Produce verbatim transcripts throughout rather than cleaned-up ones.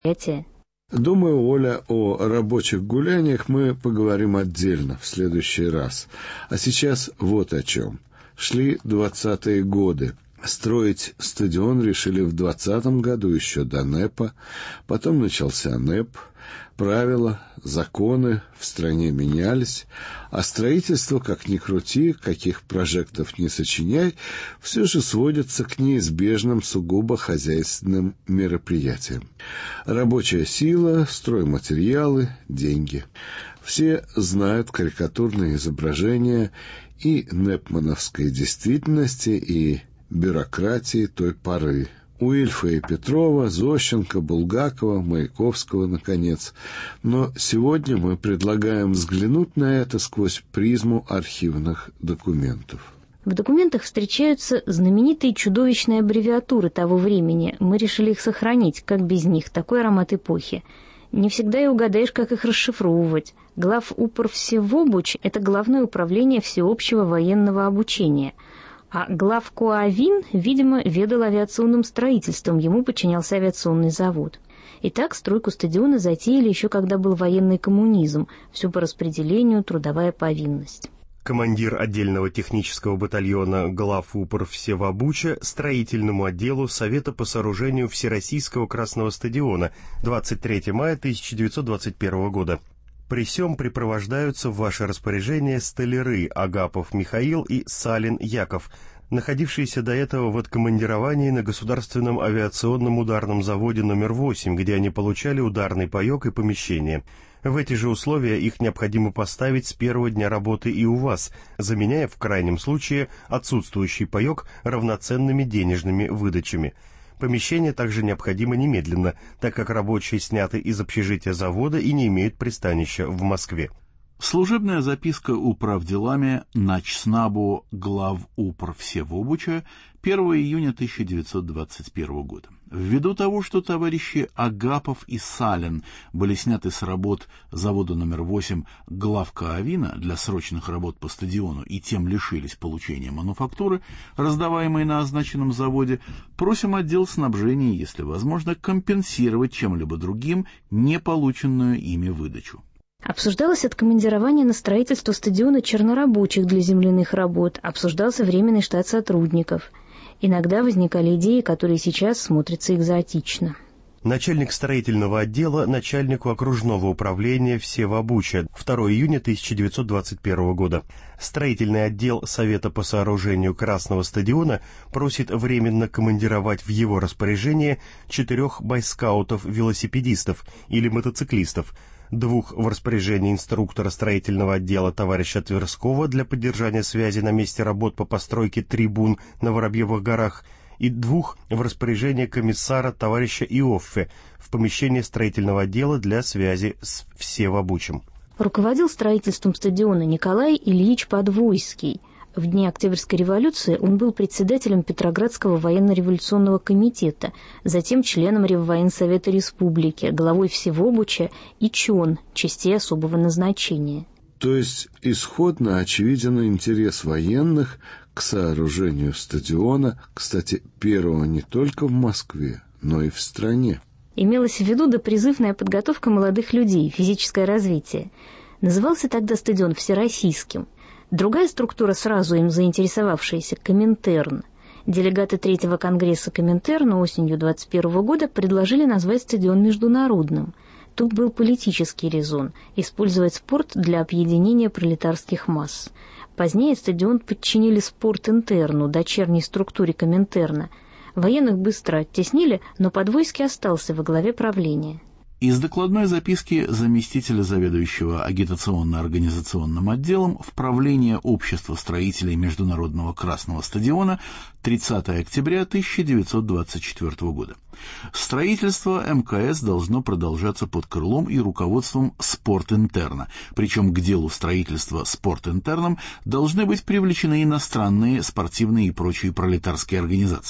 мероприятия? Думаю, Оля, о рабочих гуляниях мы поговорим отдельно в следующий раз. А сейчас вот о чем. Шли двадцатые годы. Строить стадион решили в двадцатом году, еще до НЭПа. Потом начался НЭП. Правила, законы в стране менялись, а строительство, как ни крути, каких прожектов ни сочиняй, все же сводится к неизбежным сугубо хозяйственным мероприятиям. Рабочая сила, стройматериалы, деньги. Все знают карикатурные изображения и непмановской действительности, и бюрократии той поры. У Ильфа и Петрова, Зощенко, Булгакова, Маяковского, наконец. Но сегодня мы предлагаем взглянуть на это сквозь призму архивных документов. В документах встречаются знаменитые чудовищные аббревиатуры того времени. Мы решили их сохранить, как без них, такой аромат эпохи. Не всегда и угадаешь, как их расшифровывать. Главупорвсевобуч – это Главное управление всеобщего военного обучения. А главкоавин, видимо, ведал авиационным строительством, ему подчинялся авиационный завод. Итак, стройку стадиона затеяли еще когда был военный коммунизм, все по распределению, трудовая повинность. Командир отдельного технического батальона главупорвсевобуча строительному отделу Совета по сооружению Всероссийского Красного стадиона двадцать третьего мая тысяча девятьсот двадцать первого года. При сём припровождаются в ваше распоряжение столяры Агапов Михаил и Салин Яков, находившиеся до этого в откомандировании на Государственном авиационном ударном заводе номер восемь, где они получали ударный паёк и помещение. В эти же условия их необходимо поставить с первого дня работы и у вас, заменяя в крайнем случае отсутствующий паёк равноценными денежными выдачами. Помещение также необходимо немедленно, так как рабочие сняты из общежития завода и не имеют пристанища в Москве. Служебная записка управделами начснабу главупорвсевобуча первого июня тысяча девятьсот двадцать первого года. Ввиду того, что товарищи Агапов и Салин были сняты с работ завода номер восемь главкоавина для срочных работ по стадиону и тем лишились получения мануфактуры, раздаваемой на означенном заводе, просим отдел снабжения, если возможно, компенсировать чем-либо другим неполученную ими выдачу. Обсуждалось откомандирование на строительство стадиона чернорабочих для земляных работ, обсуждался временный штат сотрудников. Иногда возникали идеи, которые сейчас смотрятся экзотично. Начальник строительного отдела начальнику окружного управления Всевобуча второго июня тысяча девятьсот двадцать первого года. Строительный отдел Совета по сооружению Красного стадиона просит временно командировать в его распоряжение четырех байскаутов-велосипедистов или мотоциклистов, двух в распоряжении инструктора строительного отдела товарища Тверского для поддержания связи на месте работ по постройке трибун на Воробьевых горах и двух в распоряжении комиссара товарища Иоффе в помещении строительного отдела для связи с Всевобучем. Руководил строительством стадиона Николай Ильич Подвойский. В дни Октябрьской революции он был председателем Петроградского военно-революционного комитета, затем членом Реввоенсовета Республики, главой Всевобуча и ЧОН, частей особого назначения. То есть исходно очевиден интерес военных к сооружению стадиона, кстати, первого не только в Москве, но и в стране. Имелась в виду допризывная подготовка молодых людей, физическое развитие. Назывался тогда стадион Всероссийским. Другая структура, сразу им заинтересовавшаяся, Коминтерн. Делегаты Третьего конгресса Коминтерна осенью двадцать первого года предложили назвать стадион международным. Тут был политический резон – использовать спорт для объединения пролетарских масс. Позднее стадион подчинили Спортинтерну, дочерней структуре Коминтерна. Военных быстро оттеснили, но Подвойский остался во главе правления. Из докладной записки заместителя заведующего агитационно-организационным отделом в правление Общества строителей Международного Красного стадиона тридцатого октября тысяча девятьсот двадцать четвёртого года. Строительство эм ка эс должно продолжаться под крылом и руководством Спортинтерна, причем к делу строительства Спортинтерном должны быть привлечены иностранные спортивные и прочие пролетарские организации.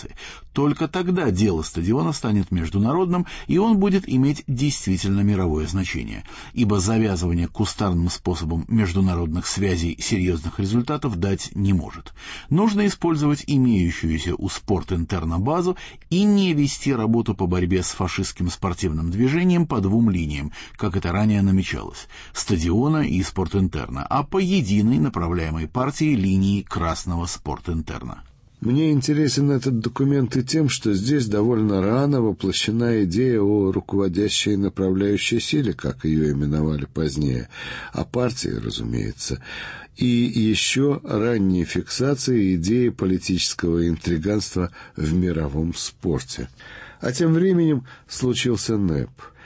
Только тогда дело стадиона станет международным, и он будет иметь действительно мировое значение, ибо завязывание кустарным способом международных связей серьезных результатов дать не может. Нужно использовать имеющуюся у Спортинтерна базу и не вести работу по борьбе с фашистским спортивным движением по двум линиям, как это ранее намечалось – стадиона и Спортинтерна, а по единой направляемой партии линии Красного Спортинтерна. Мне интересен этот документ и тем, что здесь довольно рано воплощена идея о руководящей направляющей силе, как ее именовали позднее, о партии, разумеется, и еще ранней фиксации идеи политического интриганства в мировом спорте. А тем временем случился НЭП,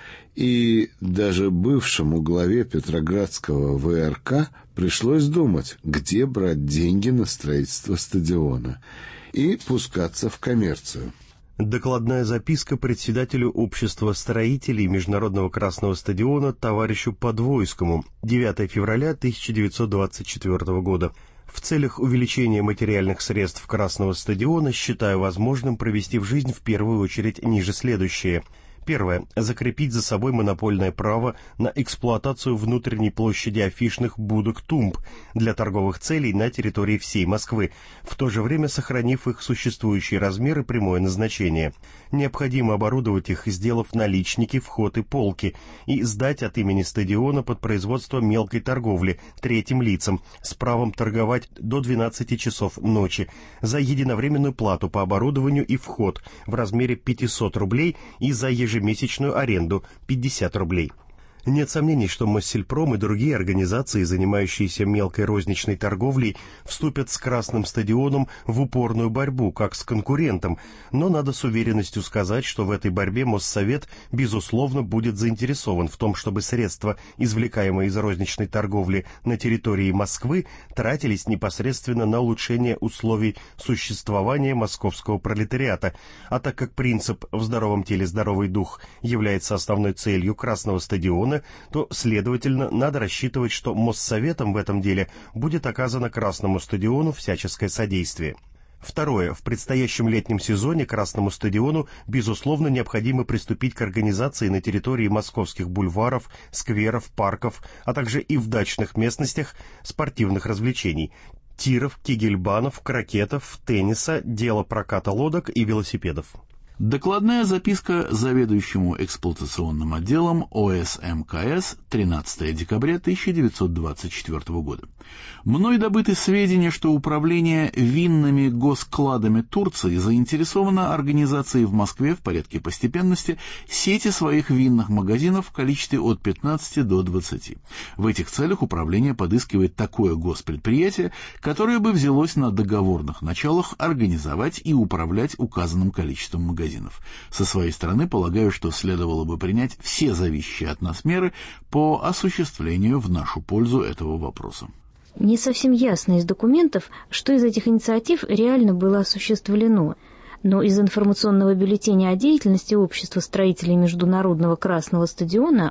и даже бывшему главе Петроградского ВРК пришлось думать, где брать деньги на строительство стадиона, и пускаться в коммерцию. Докладная записка председателю Общества строителей Международного Красного стадиона товарищу Подвойскому, девятого февраля тысяча девятьсот двадцать четвёртого года. В целях увеличения материальных средств Красного стадиона считаю возможным провести в жизнь в первую очередь ниже следующее. Первое. Закрепить за собой монопольное право на эксплуатацию внутренней площади афишных будок-тумб для торговых целей на территории всей Москвы, в то же время сохранив их существующие размеры и прямое назначение. Необходимо оборудовать их, сделав наличники, вход и полки, и сдать от имени стадиона под производство мелкой торговли третьим лицам с правом торговать до двенадцати часов ночи за единовременную плату по оборудованию и вход в размере пятьсот рублей и за ежемесячную ежемесячную аренду пятьдесят рублей. Нет сомнений, что Моссельпром и другие организации, занимающиеся мелкой розничной торговлей, вступят с Красным стадионом в упорную борьбу, как с конкурентом, но надо с уверенностью сказать, что в этой борьбе Моссовет, безусловно, будет заинтересован в том, чтобы средства, извлекаемые из розничной торговли на территории Москвы, тратились непосредственно на улучшение условий существования московского пролетариата, а так как принцип «в здоровом теле здоровый дух» является основной целью Красного стадиона, то, следовательно, надо рассчитывать, что Моссоветом в этом деле будет оказано Красному стадиону всяческое содействие. Второе. В предстоящем летнем сезоне Красному стадиону, безусловно, необходимо приступить к организации на территории московских бульваров, скверов, парков, а также и в дачных местностях спортивных развлечений – тиров, кегельбанов, крокетов, тенниса, дела проката лодок и велосипедов. Докладная записка заведующему эксплуатационным отделом ОСМКС тринадцатого декабря тысяча девятьсот двадцать четвёртого года. Мной добыты сведения, что Управление винными госкладами Турции заинтересовано организацией в Москве в порядке постепенности сети своих винных магазинов в количестве от пятнадцати до двадцати. В этих целях управление подыскивает такое госпредприятие, которое бы взялось на договорных началах организовать и управлять указанным количеством магазинов. Со своей стороны, полагаю, что следовало бы принять все зависящие от нас меры по осуществлению в нашу пользу этого вопроса. Не совсем ясно из документов, что из этих инициатив реально было осуществлено, но из информационного бюллетеня о деятельности Общества строителей Международного Красного стадиона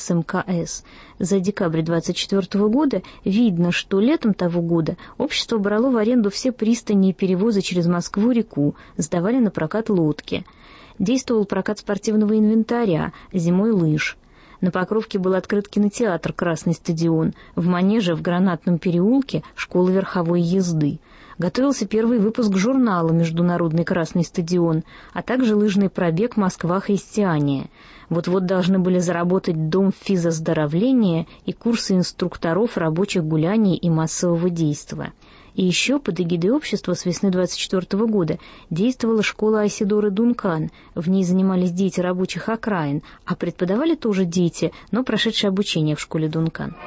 ОСМКС за декабрь двадцать четвёртого года видно, что летом того года общество брало в аренду все пристани и перевозы через Москву-реку, сдавали на прокат лодки. Действовал прокат спортивного инвентаря, зимой лыж. На Покровке был открыт кинотеатр «Красный стадион», в Манеже в Гранатном переулке школа верховой езды. Готовился первый выпуск журнала «Международный Красный стадион», а также лыжный пробег «Москва-Христиания». Вот-вот должны были заработать дом физоздоровления и курсы инструкторов рабочих гуляний и массового действа. И еще под эгидой общества с весны двадцать четвёртого года действовала школа Айседоры Дункан. В ней занимались дети рабочих окраин, а преподавали тоже дети, но прошедшие обучение в школе Дункан.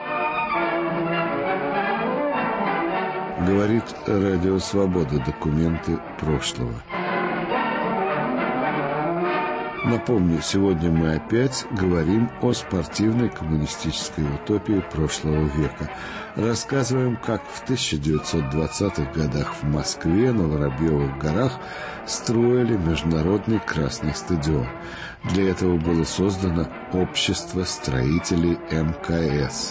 Говорит Радио Свобода. Документы прошлого. Напомню, сегодня мы опять говорим о спортивной коммунистической утопии прошлого века. Рассказываем, как в тысяча девятьсот двадцатых годах в Москве на Воробьевых горах строили Международный Красный стадион. Для этого было создано Общество строителей МКС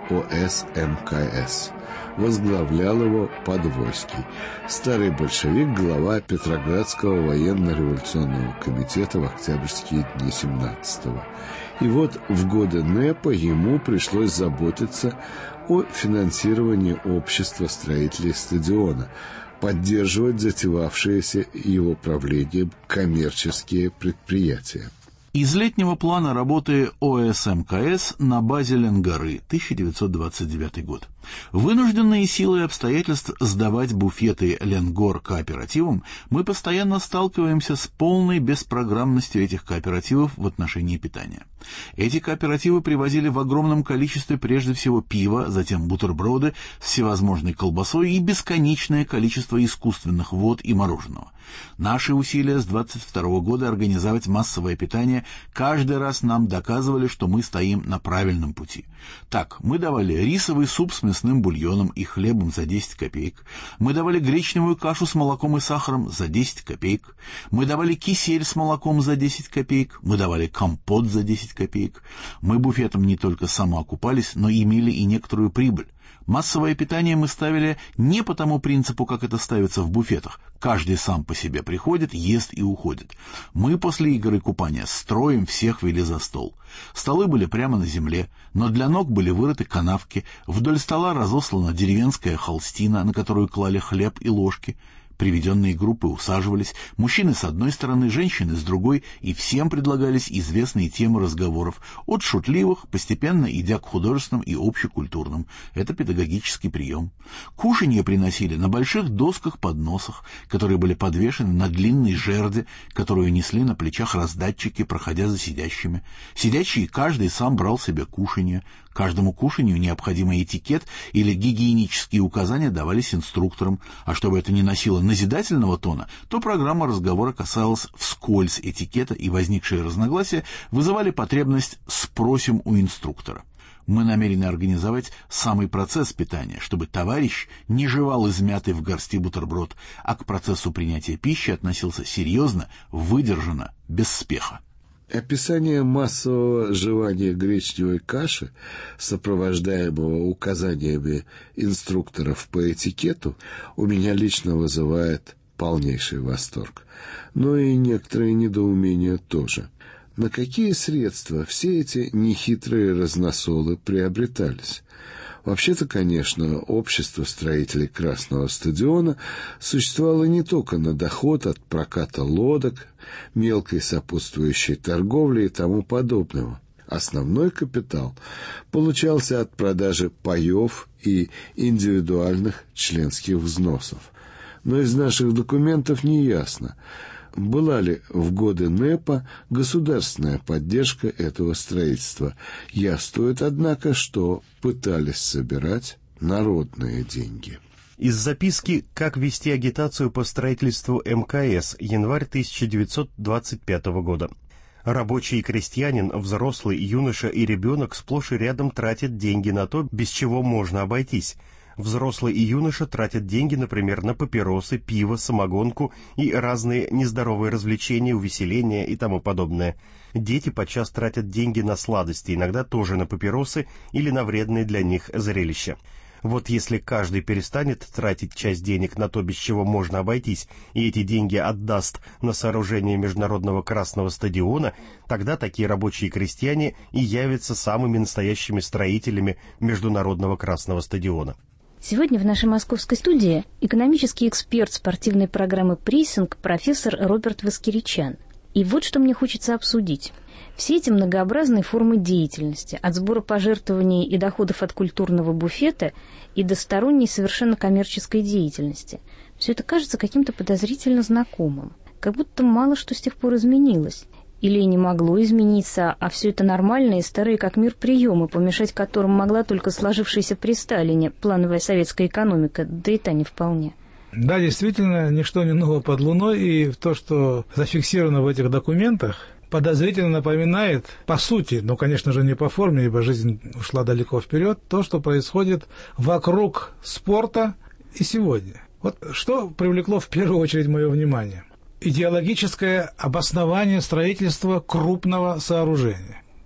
О С М К С. Возглавлял его Подвойский, старый большевик, глава Петроградского военно-революционного комитета в октябрьские дни семнадцатого. И вот в годы НЭПа ему пришлось заботиться о финансировании общества строителей стадиона, поддерживать затевавшиеся его правлением коммерческие предприятия. Из летнего плана работы О С М К С на базе Ленгары, тысяча девятьсот двадцать девятый год. Вынужденные силой обстоятельств сдавать буфеты Ленгор кооперативам, мы постоянно сталкиваемся с полной беспрограммностью этих кооперативов в отношении питания. Эти кооперативы привозили в огромном количестве прежде всего пива, затем бутерброды с всевозможной колбасой и бесконечное количество искусственных вод и мороженого. Наши усилия с двадцать второго года организовать массовое питание каждый раз нам доказывали, что мы стоим на правильном пути. Так, мы давали рисовый суп с мясным бульоном и хлебом за десять копеек. Мы давали гречневую кашу с молоком и сахаром за десять копеек. Мы давали кисель с молоком за десять копеек. Мы давали компот за десять копеек. Мы буфетом не только самоокупались, но имели и некоторую прибыль. Массовое питание мы ставили не по тому принципу, как это ставится в буфетах. Каждый сам по себе приходит, ест и уходит. Мы после игр и купания строем всех вели за стол. Столы были прямо на земле, но для ног были вырыты канавки. Вдоль стола разослана деревенская холстина, на которую клали хлеб и ложки. Приведенные группы усаживались, мужчины с одной стороны, женщины с другой, и всем предлагались известные темы разговоров, от шутливых, постепенно идя к художественным и общекультурным. Это педагогический прием. Кушанье приносили на больших досках-подносах, которые были подвешены на длинной жерди, которую несли на плечах раздатчики, проходя за сидящими. Сидящие каждый сам брал себе кушанье. Каждому кушанью необходимый этикет или гигиенические указания давались инструкторам, а чтобы это не носило назидательного тона, то программа разговора касалась вскользь этикета, и возникшие разногласия вызывали потребность «спросим у инструктора». Мы намерены организовать самый процесс питания, чтобы товарищ не жевал измятый в горсти бутерброд, а к процессу принятия пищи относился серьезно, выдержанно, без спеха. Описание массового жевания гречневой каши, сопровождаемого указаниями инструкторов по этикету, у меня лично вызывает полнейший восторг, но и некоторые недоумения тоже. На какие средства все эти нехитрые разносолы приобретались? Вообще-то, конечно, общество строителей Красного стадиона существовало не только на доход от проката лодок, мелкой сопутствующей торговли и тому подобного. Основной капитал получался от продажи паев и индивидуальных членских взносов. Но из наших документов не ясно, была ли в годы НЭПа государственная поддержка этого строительства. Яствует, однако, что пытались собирать народные деньги. Из записки «Как вести агитацию по строительству Эм Ка Эс», январь тысяча девятьсот двадцать пятого года. Рабочий и крестьянин, взрослый, юноша и ребенок сплошь и рядом тратят деньги на то, без чего можно обойтись. Взрослый и юноша тратят деньги, например, на папиросы, пиво, самогонку и разные нездоровые развлечения, увеселения и тому подобное. Дети подчас тратят деньги на сладости, иногда тоже на папиросы или на вредные для них зрелища. Вот если каждый перестанет тратить часть денег на то, без чего можно обойтись, и эти деньги отдаст на сооружение Международного Красного стадиона, тогда такие рабочие и крестьяне и явятся самыми настоящими строителями Международного Красного стадиона. Сегодня в нашей московской студии экономический эксперт спортивной программы «Прессинг» профессор Роберт Воскиричан. И вот что мне хочется обсудить. Все эти многообразные формы деятельности, от сбора пожертвований и доходов от культурного буфета и до сторонней совершенно коммерческой деятельности, все это кажется каким-то подозрительно знакомым. Как будто мало что с тех пор изменилось. Или не могло измениться, а все это нормальные, старые как мир приемы, помешать которым могла только сложившаяся при Сталине плановая советская экономика, да и та не вполне. Да, действительно, ничто не ново под луной, и то, что зафиксировано в этих документах, подозрительно напоминает, по сути, но, конечно же, не по форме, ибо жизнь ушла далеко вперед, то, что происходит вокруг спорта и сегодня. Вот что привлекло в первую очередь мое внимание. Идеологическое обоснование строительства крупного сооружения.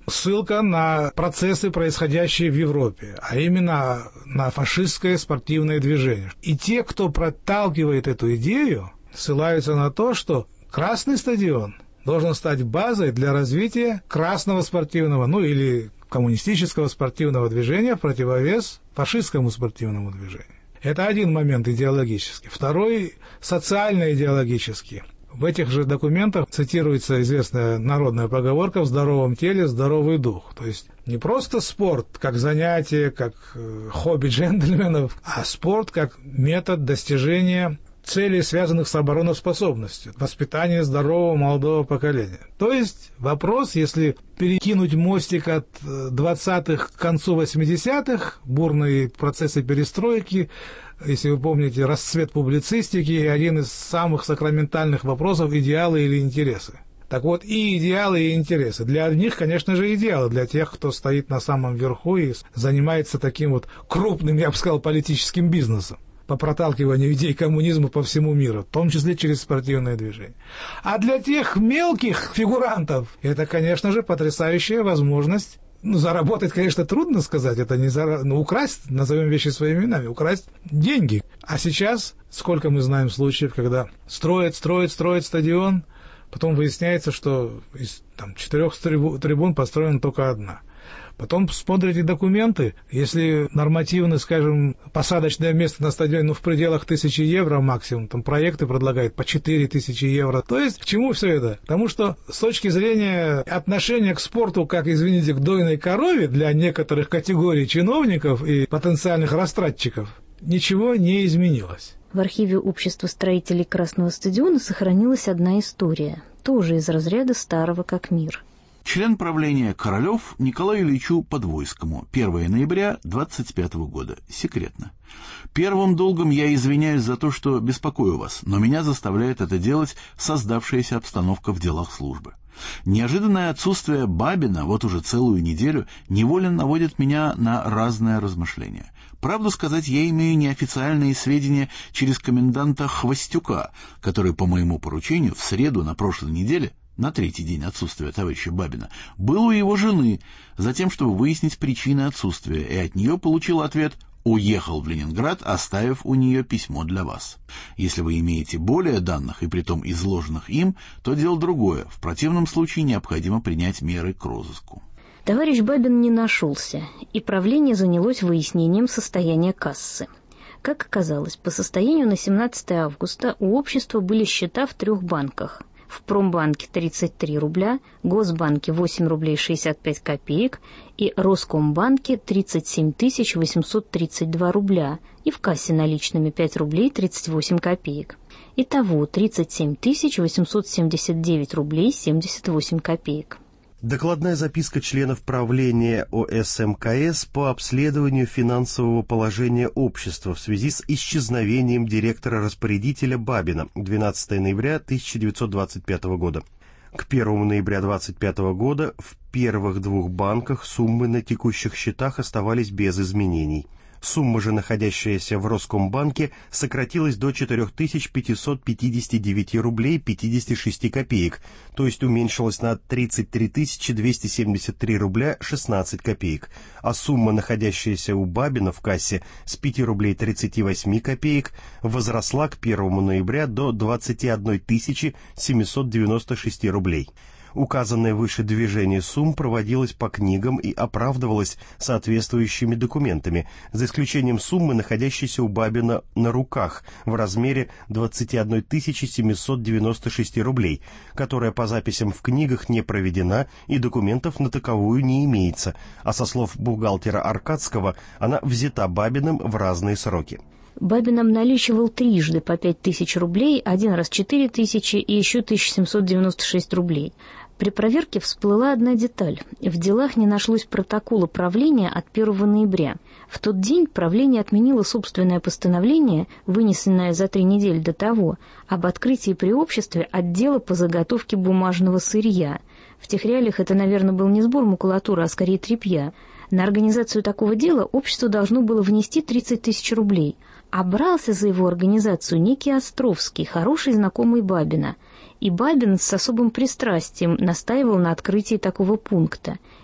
ссылка на процессы, происходящие в Европе, а именно на фашистское спортивное движение. И те, кто проталкивает эту идею, ссылаются на то, что Красный стадион должен стать базой для развития красного спортивного, ну или коммунистического спортивного движения в противовес фашистскому спортивному движению. Это один момент идеологический. Второй – социально-идеологический. В этих же документах цитируется известная народная поговорка «в здоровом теле здоровый дух». То есть не просто спорт как занятие, как хобби джентльменов, а спорт как метод достижения целей, связанных с обороноспособностью, воспитание здорового молодого поколения. То есть вопрос, если перекинуть мостик от двадцатых к концу восьмидесятых, бурные процессы перестройки, если вы помните, расцвет публицистики, и один из самых сакраментальных вопросов – идеалы или интересы. Так вот, и идеалы, и интересы. Для одних, конечно же, идеалы, для тех, кто стоит на самом верху и занимается таким вот крупным, я бы сказал, политическим бизнесом по проталкиванию идей коммунизма по всему миру, в том числе через спортивное движение. А для тех мелких фигурантов это, конечно же, потрясающая возможность. Ну, заработать, конечно, трудно сказать, это не зара... ну, украсть, назовем вещи своими именами, украсть деньги. А сейчас, сколько мы знаем случаев, когда строят, строят, строят стадион, потом выясняется, что из там, четырех трибун построена только одна. Потом смотрите документы, если нормативно, скажем, посадочное место на стадионе ну, в пределах тысячи евро максимум, там проекты предлагают по четыре тысячи евро. То есть к чему все это? Потому что с точки зрения отношения к спорту, как, извините, к дойной корове для некоторых категорий чиновников и потенциальных растратчиков, ничего не изменилось. В архиве Общества строителей Красного стадиона сохранилась одна история, тоже из разряда старого как мир. Член правления Королев Николаю Ильичу Подвойскому. первого ноября двадцать пятого года. Секретно. Первым долгом я извиняюсь за то, что беспокою вас, но меня заставляет это делать создавшаяся обстановка в делах службы. Неожиданное отсутствие Бабина вот уже целую неделю невольно наводит меня на разные размышления. Правду сказать, я имею неофициальные сведения через коменданта Хвостюка, который по моему поручению в среду на прошлой неделе, на третий день отсутствия товарища Бабина, был у его жены, затем, чтобы выяснить причины отсутствия, и от нее получил ответ «Уехал в Ленинград, оставив у нее письмо для вас». Если вы имеете более данных, и притом изложенных им, то дело другое. В противном случае необходимо принять меры к розыску. Товарищ Бабин не нашелся, и правление занялось выяснением состояния кассы. Как оказалось, по состоянию на семнадцатое августа у общества были счета в трех банках. В Промбанке тридцать три рубля, Госбанке восемь рублей шестьдесят пять копеек и Роскомбанке тридцать семь тысяч восемьсот тридцать два рубля и в кассе наличными пять рублей тридцать восемь копеек. Итого тридцать семь тысяч восемьсот семьдесят девять рублей семьдесят восемь копеек. Докладная записка членов правления О С М К С по обследованию финансового положения общества в связи с исчезновением директора-распорядителя Бабина двенадцатого ноября тысяча девятьсот двадцать пятого года. К первого ноября двадцать пятого года в первых двух банках суммы на текущих счетах оставались без изменений. Сумма же, находящаяся в Роскомбанке, сократилась до четыре тысячи пятьсот пятьдесят девять рублей пятьдесят шесть копеек, то есть уменьшилась на тридцать три тысячи двести семьдесят три рубля шестнадцать копеек, а сумма, находящаяся у Бабина в кассе с пяти рублей тридцати восьми копеек, возросла к первому ноября до двадцати одной тысячи семисот девяноста шести рублей. Указанное выше движение сумм проводилось по книгам и оправдывалось соответствующими документами, за исключением суммы, находящейся у Бабина на руках в размере двадцати одной тысячи семисот девяноста шести рублей, которая по записям в книгах не проведена и документов на таковую не имеется, а со слов бухгалтера Аркадского она взята Бабиным в разные сроки. Бабин обналичивал трижды по пять тысяч рублей, один раз четыре тысячи и еще тысяча семьсот девяносто шесть рублей. При проверке всплыла одна деталь. В делах не нашлось протокола правления от первого ноября. В тот день правление отменило собственное постановление, вынесенное за три недели до того, об открытии при обществе отдела по заготовке бумажного сырья. В тех реалиях это, наверное, был не сбор макулатуры, а скорее тряпья. На организацию такого дела общество должно было внести тридцать тысяч рублей. А брался за его организацию некий Островский, хороший знакомый Бабина. И Бабин с особым пристрастием настаивал на открытии такого пункта.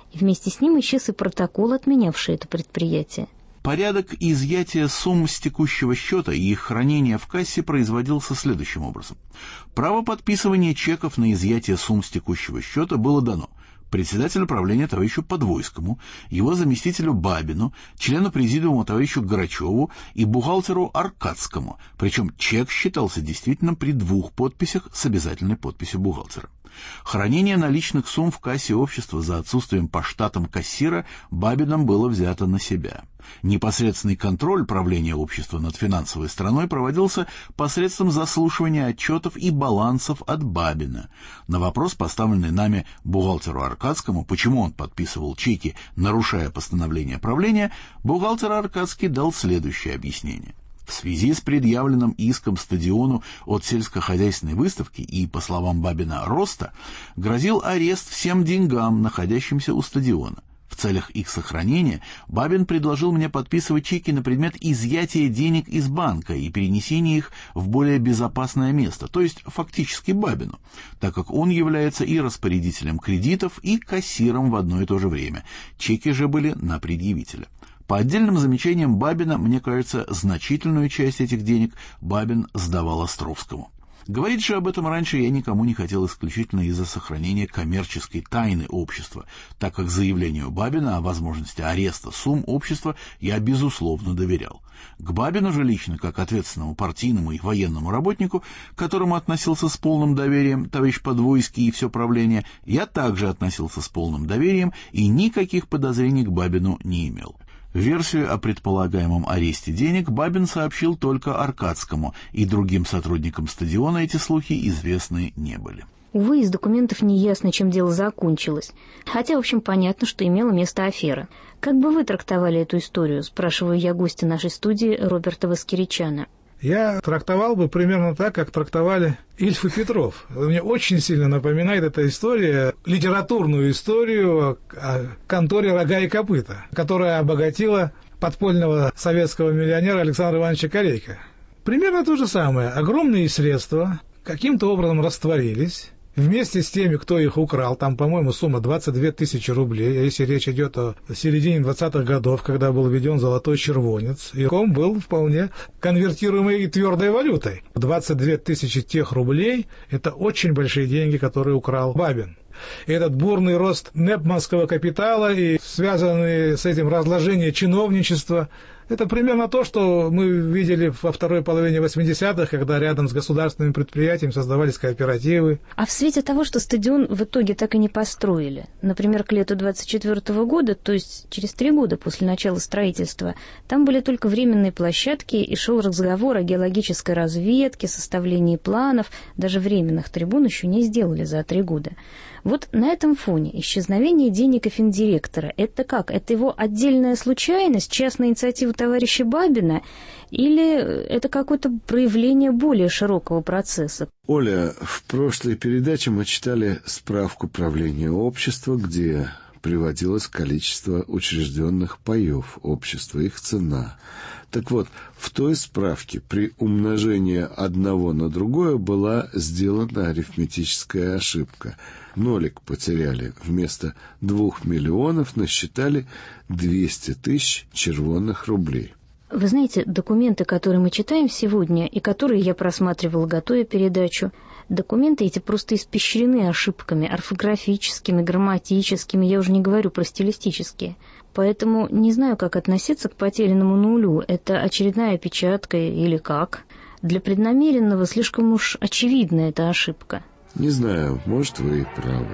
и вместе с ним исчез и протокол, отменявший это предприятие. Порядок изъятия сумм с текущего счета и их хранения в кассе производился следующим образом. Право подписывания чеков на изъятие сумм с текущего счета было дано председателю правления товарищу Подвойскому, его заместителю Бабину, члену президиума товарищу Грачеву и бухгалтеру Аркадскому, причем чек считался действительным при двух подписях с обязательной подписью бухгалтера. Хранение наличных сумм в кассе общества за отсутствием по штатам кассира Бабином было взято на себя. Непосредственный контроль правления общества над финансовой стороной проводился посредством заслушивания отчетов и балансов от Бабина. На вопрос, поставленный нами бухгалтеру Аркадскому, почему он подписывал чеки, нарушая постановление правления, бухгалтер Аркадский дал следующее объяснение. В связи с предъявленным иском стадиону от сельскохозяйственной выставки и, по словам Бабина, роста, грозил арест всем деньгам, находящимся у стадиона. В целях их сохранения Бабин предложил мне подписывать чеки на предмет изъятия денег из банка и перенесения их в более безопасное место, то есть фактически Бабину, так как он является и распорядителем кредитов, и кассиром в одно и то же время. Чеки же были на предъявителя. По отдельным замечаниям Бабина, мне кажется, значительную часть этих денег Бабин сдавал Островскому. Говорить же об этом раньше я никому не хотел исключительно из-за сохранения коммерческой тайны общества, так как заявлению Бабина о возможности ареста сумм общества я безусловно доверял. К Бабину же лично, как ответственному партийному и военному работнику, к которому относился с полным доверием товарищ Подвойский и все правление, я также относился с полным доверием и никаких подозрений к Бабину не имел. Версию о предполагаемом аресте денег Бабин сообщил только Аркадскому, и другим сотрудникам стадиона эти слухи известны не были. Увы, из документов не ясно, чем дело закончилось. Хотя, в общем, понятно, что имела место афера. Как бы вы трактовали эту историю, спрашиваю я гостя нашей студии Роберта Воскиричана. Я трактовал бы примерно так, как трактовали Ильф и Петров. Мне очень сильно напоминает эта история, литературную историю о конторе «Рога и копыта», которая обогатила подпольного советского миллионера Александра Ивановича Корейка. Примерно то же самое. Огромные средства каким-то образом растворились. Вместе с теми, кто их украл, там, по-моему, сумма двадцать две тысячи рублей, если речь идет о середине двадцатых годов, когда был введен золотой червонец, и он был вполне конвертируемой и твердой валютой. двадцать две тысячи тех рублей – это очень большие деньги, которые украл Бабин. И этот бурный рост непманского капитала и связанные с этим разложение чиновничества – это примерно то, что мы видели во второй половине восьмидесятых, когда рядом с государственными предприятиями создавались кооперативы. А в свете того, что стадион в итоге так и не построили, например, к лету двадцать четвёртого года, то есть через три года после начала строительства, там были только временные площадки, и шел разговор о геологической разведке, составлении планов, даже временных трибун еще не сделали за три года. Вот на этом фоне исчезновение денег и финдиректора – это как? Это его отдельная случайность, частная инициатива товарища Бабина, или это какое-то проявление более широкого процесса? Оля, в прошлой передаче мы читали справку правления общества, где приводилось количество учрежденных паев общества, их цена. Так вот, в той справке при умножении одного на другое была сделана арифметическая ошибка. Нолик потеряли. Вместо двух миллионов насчитали двести тысяч червонных рублей. Вы знаете, документы, которые мы читаем сегодня, и которые я просматривала, готовя передачу, документы эти просто испещрены ошибками орфографическими, грамматическими, я уже не говорю про стилистические. Поэтому не знаю, как относиться к потерянному нулю. Это очередная опечатка или как? Для преднамеренного слишком уж очевидна эта ошибка. Не знаю, может, вы и правы.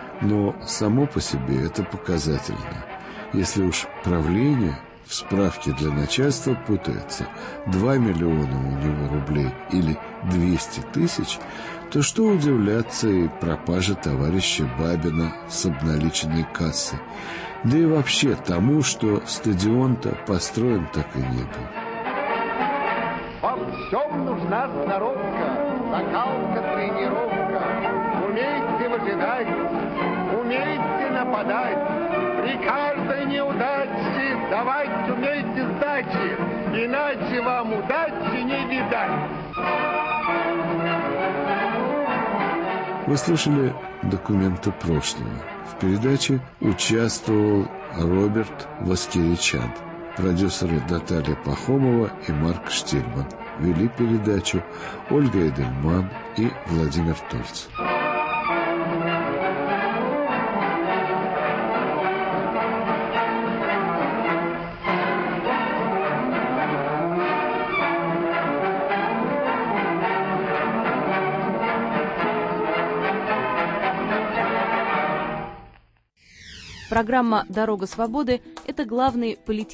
Но само по себе это показательно. Если уж правление в справке для начальства путается два миллиона у него рублей или двести тысяч, то что удивляться и пропаже товарища Бабина с обналиченной кассы. Да и вообще тому, что стадион-то построен так и не был. Во всем нужна сноровка, закалка, тренировка. Умейте выжидать, умейте нападать. При каждой неудаче давать умейте сдачи, иначе вам удачи не видать. Вы слушали «Документы прошлого». В передаче участвовал Роберт Воскиричан, продюсеры Наталья Пахомова и Марк Штильман. Вели передачу Ольга Эдельман и Владимир Тольц. Программа «Дорога свободы» — это главный политический